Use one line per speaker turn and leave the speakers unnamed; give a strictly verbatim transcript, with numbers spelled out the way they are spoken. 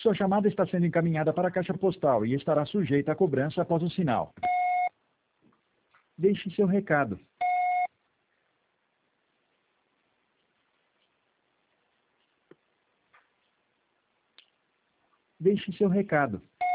Sua chamada está sendo encaminhada para a caixa postal e estará sujeita a cobrança após o sinal. Deixe seu recado. Deixe seu recado.